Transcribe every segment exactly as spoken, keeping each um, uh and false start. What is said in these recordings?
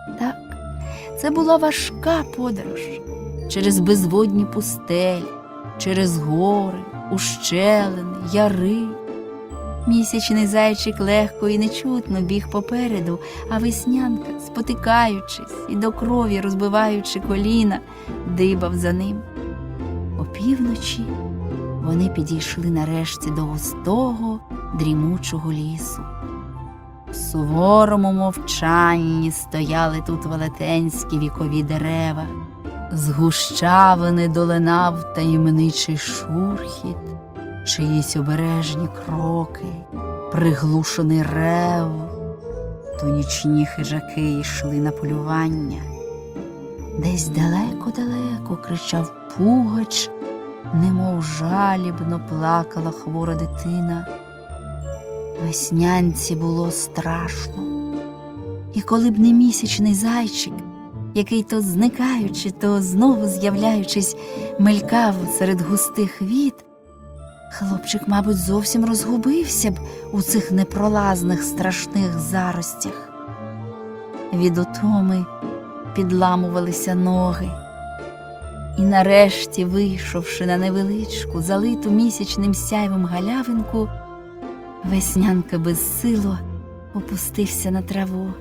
Так, це була важка подорож через безводні пустелі, через гори, ущелини, яри. Місячний зайчик легко і нечутно біг попереду, а Веснянка, спотикаючись і до крові розбиваючи коліна, дибав за ним. Опівночі вони підійшли нарешті до густого, дрімучого лісу. В суворому мовчанні стояли тут велетенські вікові дерева. З гущавини долинав таємничий шурхіт, чиїсь обережні кроки, приглушений рев. То нічні хижаки йшли на полювання. Десь далеко-далеко кричав пугач, немов жалібно плакала хвора дитина. Веснянці було страшно. І коли б не місячний зайчик, який то зникаючи, то знову з'являючись, мелькав серед густих віт, хлопчик, мабуть, зовсім розгубився б у цих непролазних страшних заростях. Від утоми підламувалися ноги. І нарешті, вийшовши на невеличку, залиту місячним сяйвом галявинку, Веснянка безсило опустився на траву.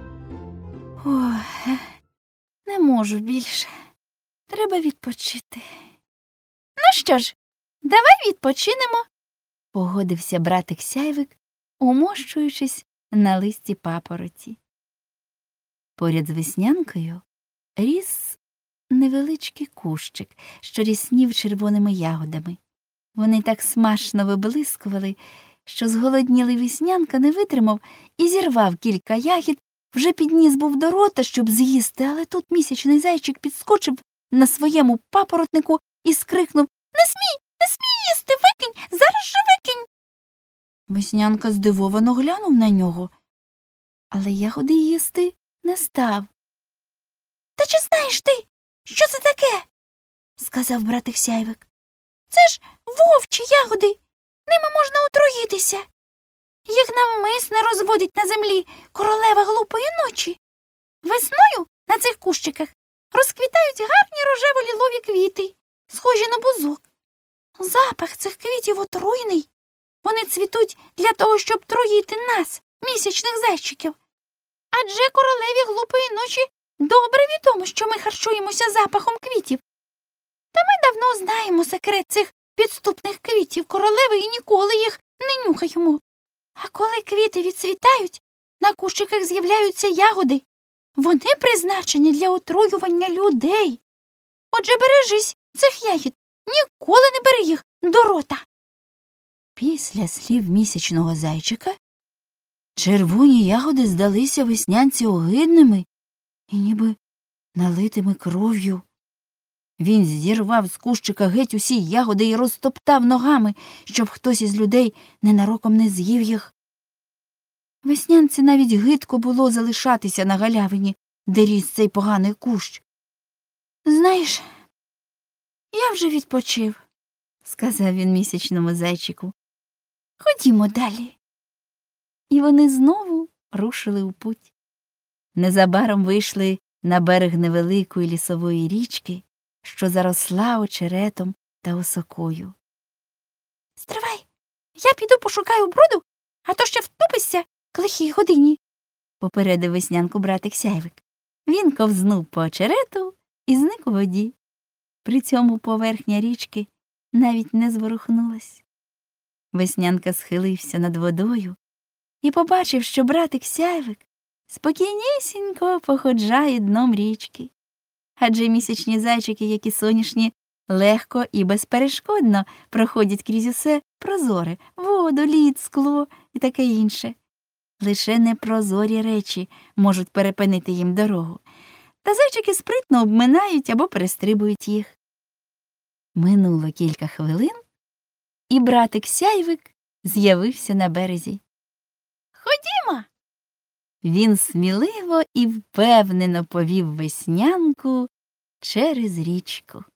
Ох, не можу більше. Треба відпочити. Ну що ж, давай відпочинемо, погодився братик Сяйвик, умощуючись на листі папороті. Поряд з Веснянкою ріс невеличкий кущик, що ріснів червоними ягодами. Вони так смачно виблискували, що зголоднілий Веснянка не витримав і зірвав кілька ягід, вже підніс був до рота, щоб з'їсти, але тут місячний зайчик підскочив на своєму папоротнику і скрикнув: «Не смій! Не смій їсти! Викинь! Зараз же викинь!» Веснянка здивовано глянув на нього, але ягоди їсти не став. «Та чи знаєш ти, що це таке?» – сказав братик Сяйвик. «Це ж вовчі ягоди! Ними можна отруїтися! Їх навмисне розводить на землі королева глупої ночі. Весною на цих кущиках розквітають гарні рожево-лілові квіти, схожі на бузок. Запах цих квітів отруйний. Вони цвітуть для того, щоб труїти нас, місячних зайчиків. Адже королеві глупої ночі добре відомо, що ми харчуємося запахом квітів. Та ми давно знаємо секрет цих підступних квітів королеви і ніколи їх не нюхаємо. А коли квіти відцвітають, на кущиках з'являються ягоди. Вони призначені для отруювання людей. Отже, бережись цих ягід, ніколи не бери їх до рота». Після слів місячного зайчика червоні ягоди здалися Веснянці огидними і ніби налитими кров'ю. Він зірвав з кущика геть усі ягоди і розтоптав ногами, щоб хтось із людей ненароком не з'їв їх. Веснянці навіть гидко було залишатися на галявині, де ріс цей поганий кущ. «Знаєш, я вже відпочив», – сказав він місячному зайчику. «Ходімо далі». І вони знову рушили у путь. Незабаром вийшли на берег невеликої лісової річки, що заросла очеретом та осокою. «Стривай, я піду пошукаю броду, а то ще втупишся к лихій годині», – попередив Веснянку братик Сяйвик. Він ковзнув по очерету і зник у воді. При цьому поверхня річки навіть не зворухнулась. Веснянка схилився над водою і побачив, що братик Сяйвик спокійнісінько походжає дном річки. Адже місячні зайчики, як і соняшні, легко і безперешкодно проходять крізь усе прозоре – воду, лід, скло і таке інше. Лише непрозорі речі можуть перепинити їм дорогу, та зайчики спритно обминають або перестрибують їх. Минуло кілька хвилин, і братик Сяйвик з'явився на березі. «Ходімо!» Він сміливо і впевнено повів Веснянку через річку.